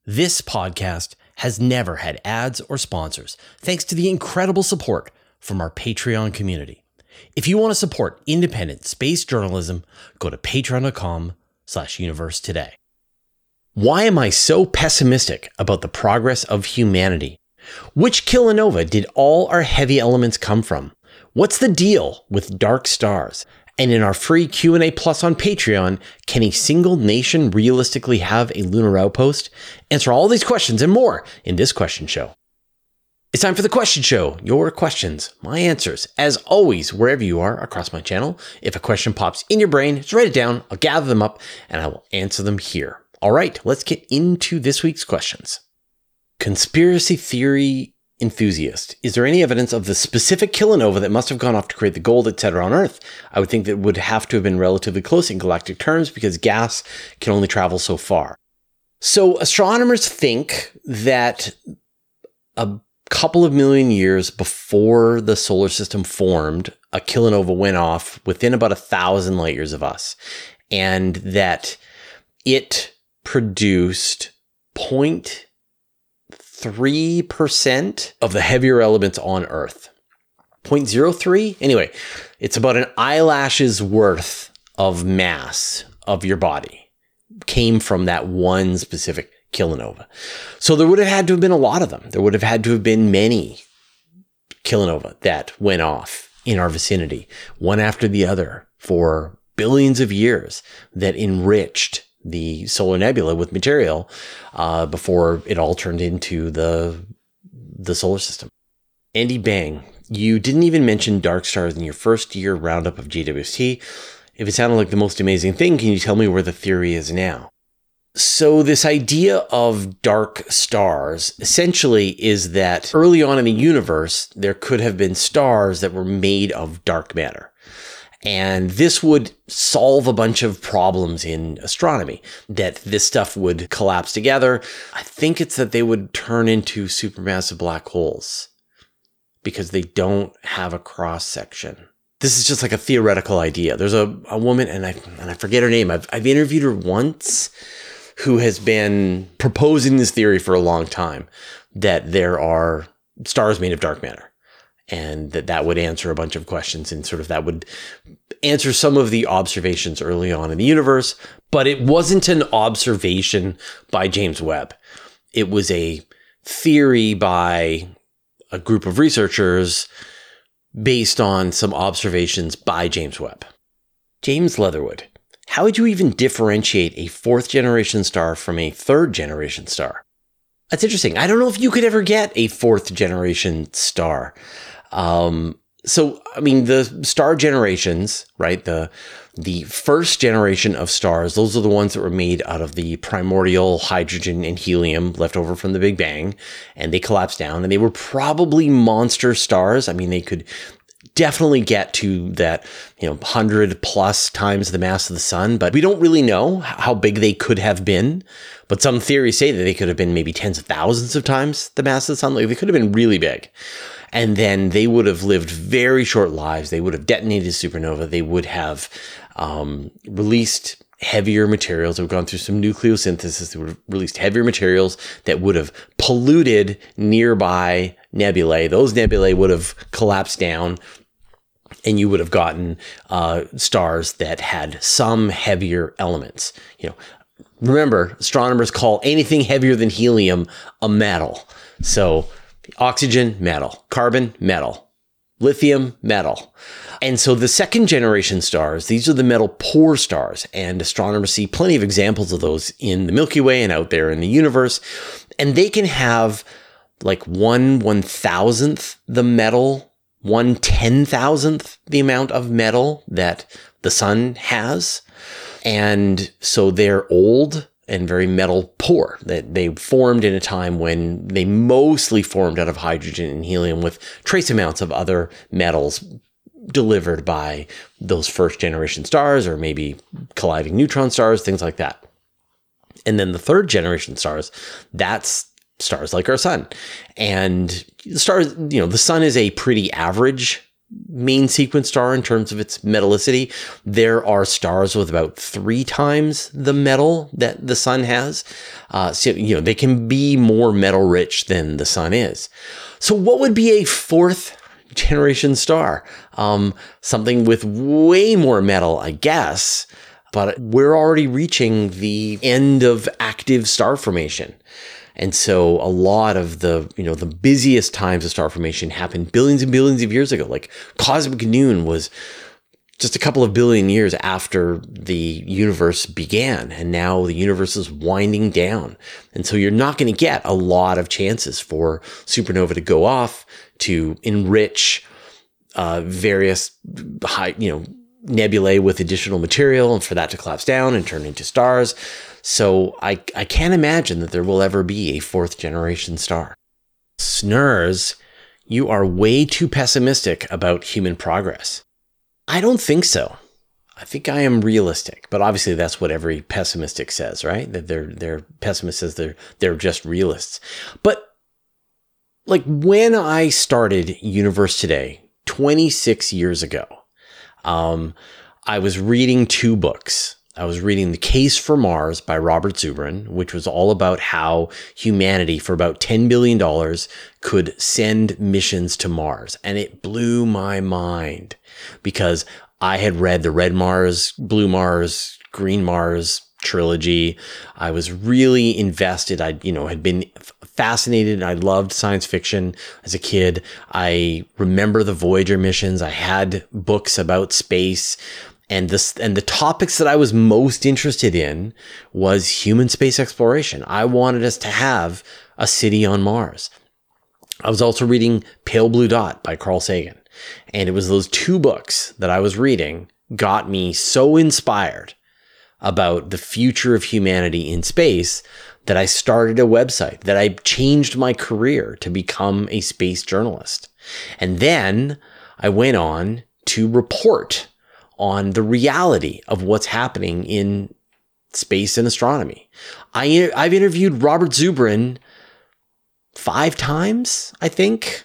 This podcast has never had ads or sponsors, thanks to the incredible support from our Patreon community. If you want to support independent space journalism, go to patreon.com/universe today. Why am I so pessimistic about the progress of humanity? Which kilonova did all our heavy elements come from? What's the deal with dark stars? And in our free Q&A Plus on Patreon, can a single nation realistically have a lunar outpost? Answer all these questions and more in this question show. It's time for the question show. Your questions, my answers. As always, wherever you are across my channel, if a question pops in your brain, just write it down. I'll gather them up and I will answer them here. All right, let's get into this week's questions. Conspiracy theory enthusiast. Is there any evidence of the specific kilonova that must have gone off to create the gold, etc. on Earth? I would think that it would have to have been relatively close in galactic terms because gas can only travel so far. So astronomers think that a couple of million years before the solar system formed, a kilonova went off within about 1,000 light years of us, and that it produced 0.3% of the heavier elements on Earth. 0.03? Anyway, it's about an eyelash's worth of mass of your body came from that one specific kilonova. So there would have had to have been a lot of them. There would have had to have been many kilonova that went off in our vicinity, one after the other, for billions of years, that enriched the solar nebula with material before it all turned into the solar system. Andy Bang, you didn't even mention dark stars in your first year roundup of JWST. If it sounded like the most amazing thing, can you tell me where the theory is now? So this idea of dark stars essentially is that early on in the universe, there could have been stars that were made of dark matter. And this would solve a bunch of problems in astronomy, that this stuff would collapse together. I think it's that they would turn into supermassive black holes because they don't have a cross section. This is just like a theoretical idea. There's a woman, and I forget her name. I've interviewed her once, who has been proposing this theory for a long time, that there are stars made of dark matter. And that would answer a bunch of questions, and sort of that would answer some of the observations early on in the universe. But it wasn't an observation by James Webb. It was a theory by a group of researchers based on some observations by James Webb. James Leatherwood, how would you even differentiate a fourth generation star from a third generation star? That's interesting. I don't know if you could ever get a fourth generation star. So, I mean, the star generations, right? The first generation of stars, those are the ones that were made out of the primordial hydrogen and helium left over from the Big Bang, and they collapsed down, and they were probably monster stars. I mean, they could definitely get to that, 100 plus times the mass of the sun, but we don't really know how big they could have been. But some theories say that they could have been maybe tens of thousands of times the mass of the sun. Like, they could have been really big. And then they would have lived very short lives. They would have detonated supernova. They would have released heavier materials. They would have gone through some nucleosynthesis. They would have released heavier materials that would have polluted nearby nebulae. Those nebulae would have collapsed down, and you would have gotten stars that had some heavier elements. Remember, astronomers call anything heavier than helium a metal. So oxygen, metal. Carbon, metal. Lithium, metal. And so the second generation stars, these are the metal poor stars, and astronomers see plenty of examples of those in the Milky Way and out there in the universe. And they can have like 1/1000th the metal, 1/10,000th the amount of metal that the sun has. And so they're old and very metal poor, that they formed in a time when they mostly formed out of hydrogen and helium with trace amounts of other metals delivered by those first generation stars, or maybe colliding neutron stars, things like that. And then the third generation stars, that's stars like our sun. And stars, the sun is a pretty average main sequence star in terms of its metallicity. There are stars with about 3 times the metal that the sun has. So, they can be more metal rich than the sun is. So what would be a 4th generation star? Something with way more metal, I guess, but we're already reaching the end of active star formation. And so a lot of the busiest times of star formation happened billions and billions of years ago. Like cosmic noon was just a couple of billion years after the universe began. And now the universe is winding down. And so you're not going to get a lot of chances for supernova to go off, to enrich various high, nebulae with additional material, and for that to collapse down and turn into stars. So I can't imagine that there will ever be a 4th generation star. Snurs, you are way too pessimistic about human progress. I don't think so. I think I am realistic, but obviously that's what every pessimistic says, right? That they're pessimists says they're just realists. But like when I started Universe Today 26 years ago, I was reading 2 books. I was reading The Case for Mars by Robert Zubrin, which was all about how humanity, for about $10 billion, could send missions to Mars. And it blew my mind because I had read the Red Mars, Blue Mars, Green Mars trilogy. I was really invested. I, had been fascinated. I loved science fiction as a kid. I remember the Voyager missions. I had books about space. And the topics that I was most interested in was human space exploration. I wanted us to have a city on Mars. I was also reading Pale Blue Dot by Carl Sagan. And it was those 2 books that I was reading got me so inspired about the future of humanity in space that I started a website, that I changed my career to become a space journalist. And then I went on to report on the reality of what's happening in space and astronomy. I've interviewed Robert Zubrin 5 times, I think.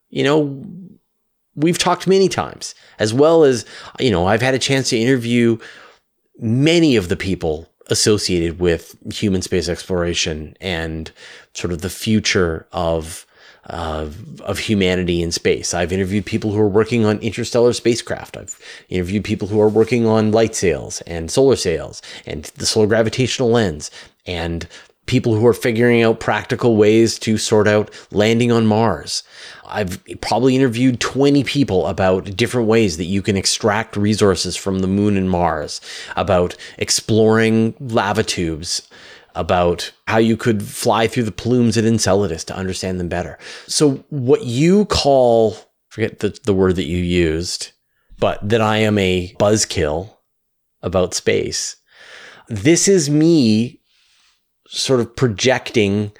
We've talked many times, as well as, I've had a chance to interview many of the people associated with human space exploration and sort of the future of humanity in space. I've interviewed people who are working on interstellar spacecraft. I've interviewed people who are working on light sails and solar sails and the solar gravitational lens, and people who are figuring out practical ways to sort out landing on Mars. I've probably interviewed 20 people about different ways that you can extract resources from the moon and Mars, about exploring lava tubes, about how you could fly through the plumes at Enceladus to understand them better. So what you call, forget the word that you used, but that I am a buzzkill about space. This is me sort of projecting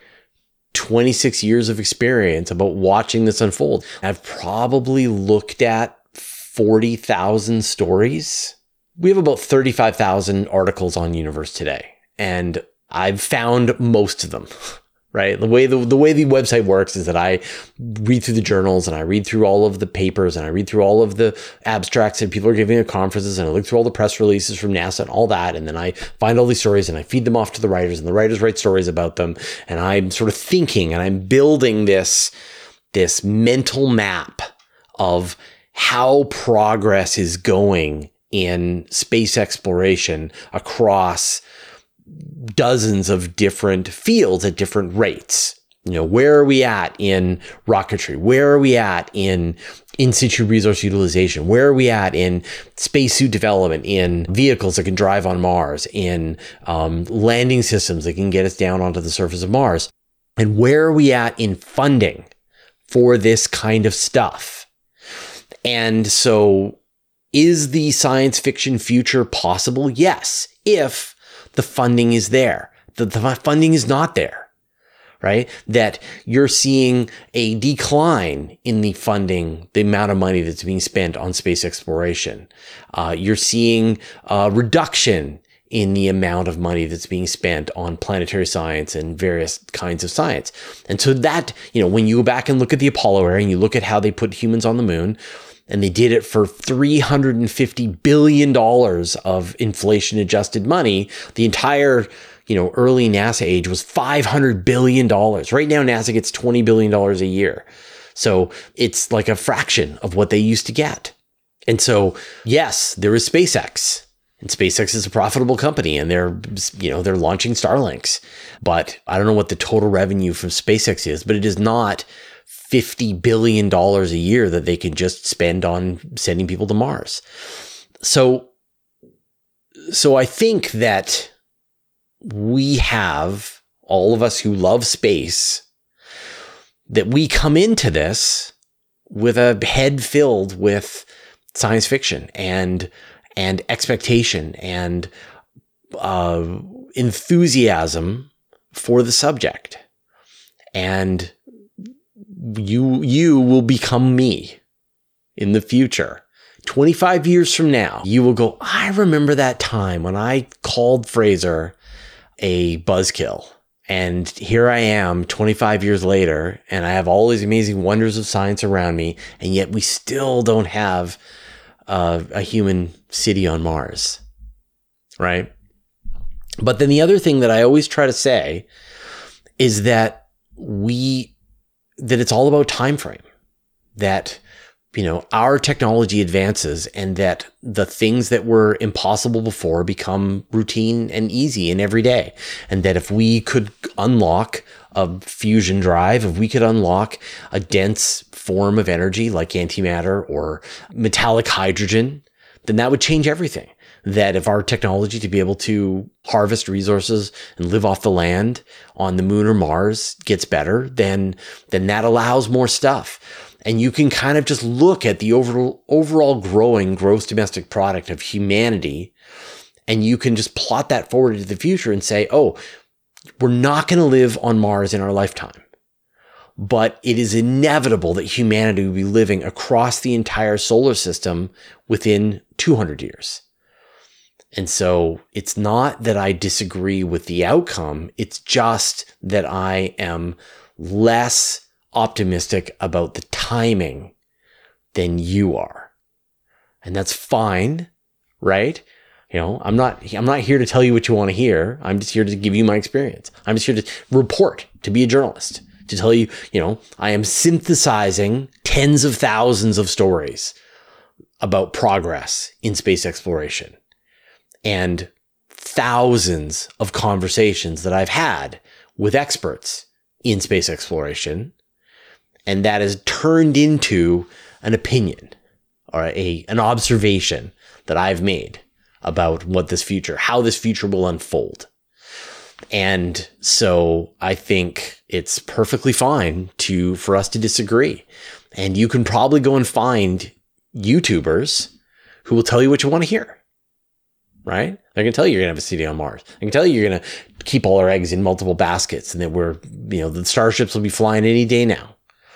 26 years of experience about watching this unfold. I've probably looked at 40,000 stories. We have about 35,000 articles on Universe Today, and I've found most of them, right? The way the website works is that I read through the journals, and I read through all of the papers, and I read through all of the abstracts that people are giving at conferences, and I look through all the press releases from NASA and all that, and then I find all these stories and I feed them off to the writers, and the writers write stories about them, and I'm sort of thinking and I'm building this mental map of how progress is going in space exploration across dozens of different fields at different rates. Where are we at in rocketry? Where are we at in situ resource utilization? Where are we at in spacesuit development, in vehicles that can drive on Mars, in landing systems that can get us down onto the surface of Mars? And where are we at in funding for this kind of stuff? And so, is the science fiction future possible? Yes, if the funding is there. The funding is not there, right? That you're seeing a decline in the funding, the amount of money that's being spent on space exploration. You're seeing a reduction in the amount of money that's being spent on planetary science and various kinds of science. And so that, when you go back and look at the Apollo era and you look at how they put humans on the moon, And they did it for $350 billion of inflation adjusted money. The entire, early NASA age was $500 billion. Right now, NASA gets $20 billion a year. So it's like a fraction of what they used to get. And so, yes, there is SpaceX. And SpaceX is a profitable company, and they're launching Starlinks. But I don't know what the total revenue from SpaceX is, but it is not $50 billion a year that they can just spend on sending people to Mars. So I think that we have, all of us who love space, that we come into this with a head filled with science fiction and expectation and enthusiasm for the subject. And you will become me in the future. 25 years from now, you will go, I remember that time when I called Fraser a buzzkill. And here I am 25 years later, and I have all these amazing wonders of science around me, and yet we still don't have a human city on Mars, right? But then the other thing that I always try to say is that it's all about time frame, that our technology advances, and that the things that were impossible before become routine and easy and everyday. And that if we could unlock a fusion drive, if we could unlock a dense form of energy like antimatter or metallic hydrogen, then that would change everything. That if our technology to be able to harvest resources and live off the land on the moon or Mars gets better, then that allows more stuff. And you can kind of just look at the overall growing gross domestic product of humanity, and you can just plot that forward into the future and say, oh, we're not going to live on Mars in our lifetime, but it is inevitable that humanity will be living across the entire solar system within 200 years. And so it's not that I disagree with the outcome. It's just that I am less optimistic about the timing than you are. And that's fine, right? I'm not here to tell you what you want to hear. I'm just here to give you my experience. I'm just here to report, to be a journalist, to tell you, I am synthesizing tens of thousands of stories about progress in space exploration and thousands of conversations that I've had with experts in space exploration. And that is turned into an opinion or an observation that I've made about how this future will unfold. And so I think it's perfectly fine for us to disagree. And you can probably go and find YouTubers who will tell you what you want to hear, right? They're going to tell you you're going to have a city on Mars. They can tell you you're going to keep all our eggs in multiple baskets and that the starships will be flying any day now.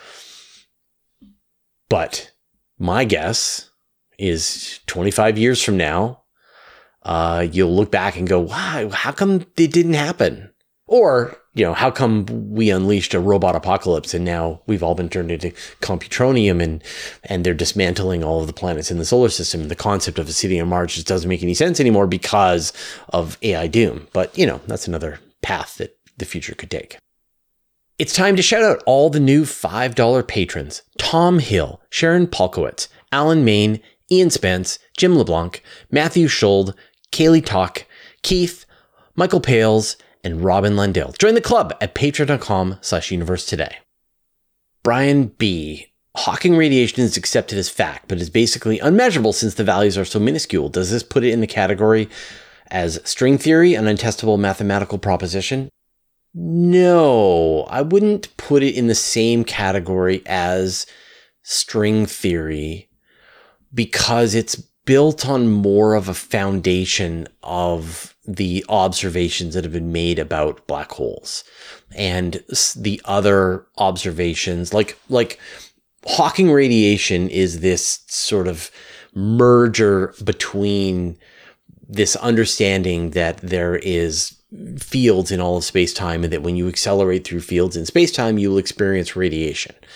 But my guess is 25 years from now, you'll look back and go, wow, how come it didn't happen? Or, how come we unleashed a robot apocalypse and now we've all been turned into computronium and they're dismantling all of the planets in the solar system. And the concept of a city on Mars just doesn't make any sense anymore because of AI doom. But, that's another path that the future could take. It's time to shout out all the new $5 patrons: Tom Hill, Sharon Polkowitz, Alan Main, Ian Spence, Jim LeBlanc, Matthew Schold, Kaylee Talk, Keith, Michael Pales, and Robin Lundell. Join the club at patreon.com/universe today. Brian B. Hawking radiation is accepted as fact, but is basically unmeasurable since the values are so minuscule. Does this put it in the category as string theory, an untestable mathematical proposition? No, I wouldn't put it in the same category as string theory because it's built on more of a foundation of the observations that have been made about black holes and the other observations like Hawking radiation is this sort of merger between this understanding that there is fields in all of space-time and that when you accelerate through fields in space-time, you will experience radiation.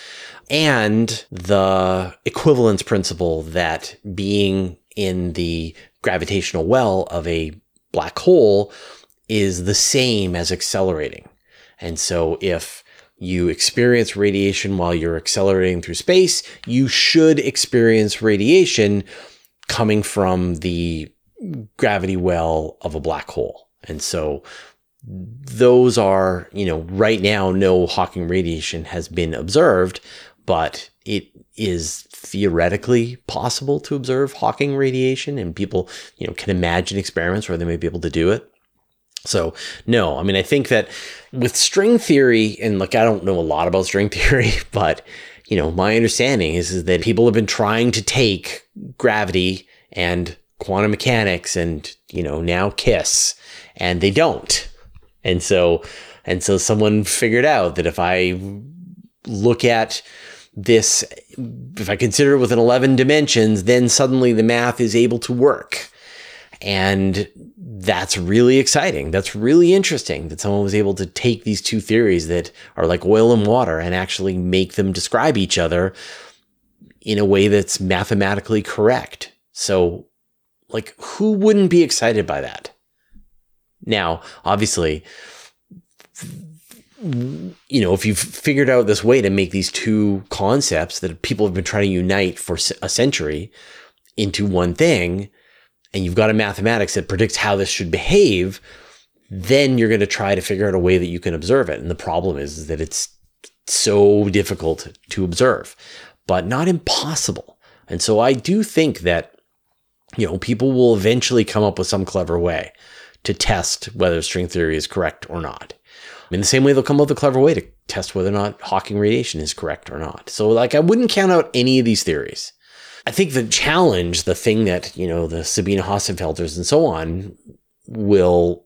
and the equivalence principle that being in the gravitational well of a black hole is the same as accelerating. And so if you experience radiation while you're accelerating through space, you should experience radiation coming from the gravity well of a black hole. And so those are, right now, no Hawking radiation has been observed, but it is theoretically possible to observe Hawking radiation, and people, can imagine experiments where they may be able to do it. So no, I think that with string theory, and look, I don't know a lot about string theory, but my understanding is that people have been trying to take gravity and quantum mechanics and, now KISS, and they don't. And so someone figured out that if I look at this, if I consider it within 11 dimensions, then suddenly the math is able to work. And that's really exciting. That's really interesting that someone was able to take these two theories that are like oil and water and actually make them describe each other in a way that's mathematically correct. So, who wouldn't be excited by that? Now, obviously, if you've figured out this way to make these two concepts that people have been trying to unite for a century into one thing, and you've got a mathematics that predicts how this should behave, then you're going to try to figure out a way that you can observe it. And the problem is that it's so difficult to observe, but not impossible. And so I do think that, people will eventually come up with some clever way to test whether string theory is correct or not. In the same way, they'll come up with a clever way to test whether or not Hawking radiation is correct or not. So I wouldn't count out any of these theories. I think the challenge, the thing that, the Sabine Hossenfelders and so on will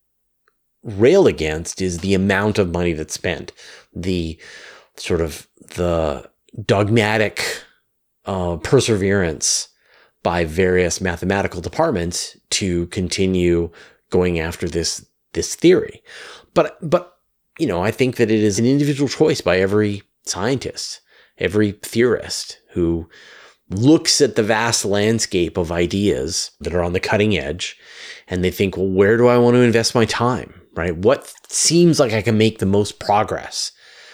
rail against is the amount of money that's spent, the sort of the dogmatic perseverance by various mathematical departments to continue going after this theory. But I think that it is an individual choice by every scientist, every theorist who looks at the vast landscape of ideas that are on the cutting edge, and they think, well, where do I want to invest my time, right? What seems like I can make the most progress?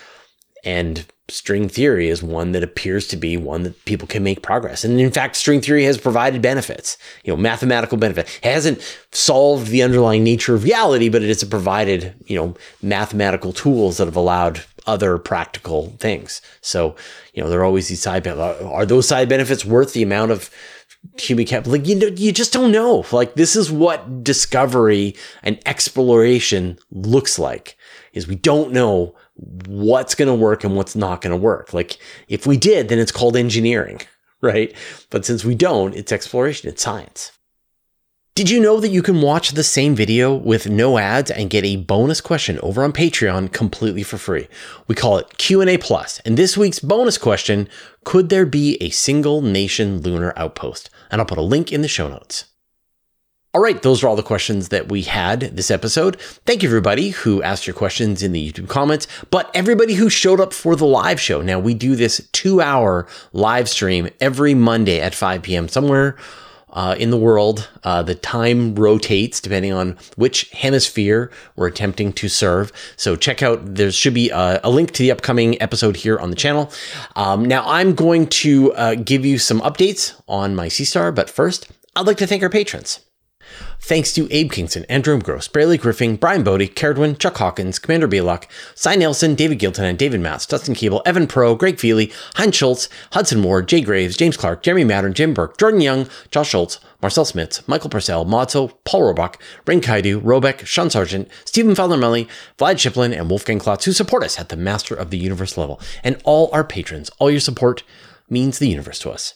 And string theory is one that appears to be one that people can make progress. And in fact, string theory has provided benefits, mathematical benefit. It hasn't solved the underlying nature of reality, but it has provided, mathematical tools that have allowed other practical things. So, there are always these side benefits. Are those side benefits worth the amount of human capital? You just don't know. This is what discovery and exploration looks like, is we don't know what's going to work and what's not going to work. If we did, then it's called engineering, right? But since we don't, it's exploration, it's science. Did you know that you can watch the same video with no ads and get a bonus question over on Patreon completely for free? We call it Q&A Plus. And this week's bonus question, could there be a single nation lunar outpost? And I'll put a link in the show notes. All right, those are all the questions that we had this episode. Thank you, everybody who asked your questions in the YouTube comments, but everybody who showed up for the live show. Now, we do this 2-hour live stream every Monday at 5 p.m. somewhere in the world. The time rotates depending on which hemisphere we're attempting to serve. So check out, there should be a link to the upcoming episode here on the channel. Now, I'm going to give you some updates on my Seastar, but first, I'd like to thank our patrons. Thanks to Abe Kingston, Andrew Gross, Braley Griffin, Brian Bodie, Caradwin, Chuck Hawkins, Commander Belock, Cy Nelson, David Gilton, and David Matz, Dustin Cable, Evan Pro, Greg Feely, Heinz Schultz, Hudson Ward, Jay Graves, James Clark, Jeremy Mattern, Jim Burke, Jordan Young, Josh Schultz, Marcel Smits, Michael Purcell, Modso, Paul Robach, Rain Kaidu, Robeck, Sean Sargent, Stephen Fowler-Melly, Vlad Shiplin, and Wolfgang Klotz, who support us at the Master of the Universe level. And all our patrons, all your support means the universe to us.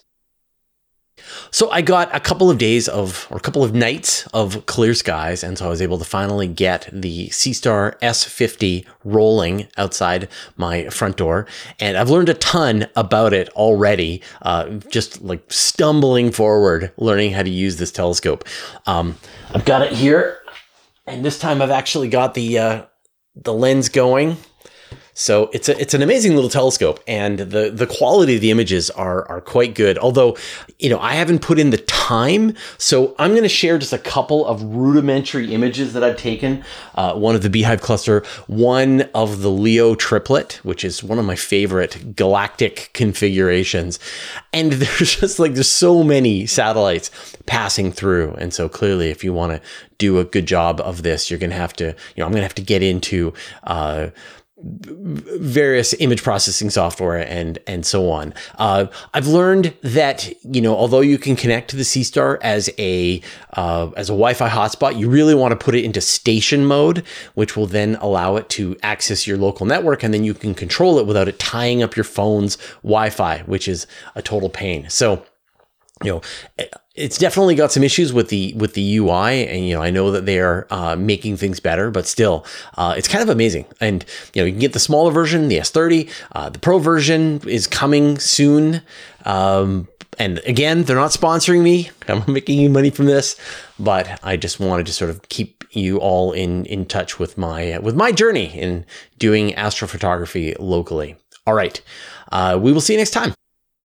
So I got a couple of nights of clear skies, and so I was able to finally get the Seastar S50 rolling outside my front door, and I've learned a ton about it already, just like stumbling forward, learning how to use this telescope. I've got it here, and this time I've actually got the lens going. So it's an amazing little telescope, and the quality of the images are quite good. Although, I haven't put in the time, so I'm going to share just a couple of rudimentary images that I've taken. One of the Beehive cluster, one of the Leo triplet, which is one of my favorite galactic configurations. And there's so many satellites passing through, and so clearly, if you want to do a good job of this, you're going to have to, I'm going to have to get into various image processing software and so on. I've learned that, although you can connect to the Seastar as a Wi-Fi hotspot, you really want to put it into station mode, which will then allow it to access your local network, and then you can control it without it tying up your phone's Wi-Fi, which is a total pain. So, it's definitely got some issues with the UI, and I know that they are making things better, but still, it's kind of amazing. And you can get the smaller version, the S30. The Pro version is coming soon. And again, they're not sponsoring me. I'm not making any money from this, but I just wanted to sort of keep you all in touch with my journey in doing astrophotography locally. All right, we will see you next time.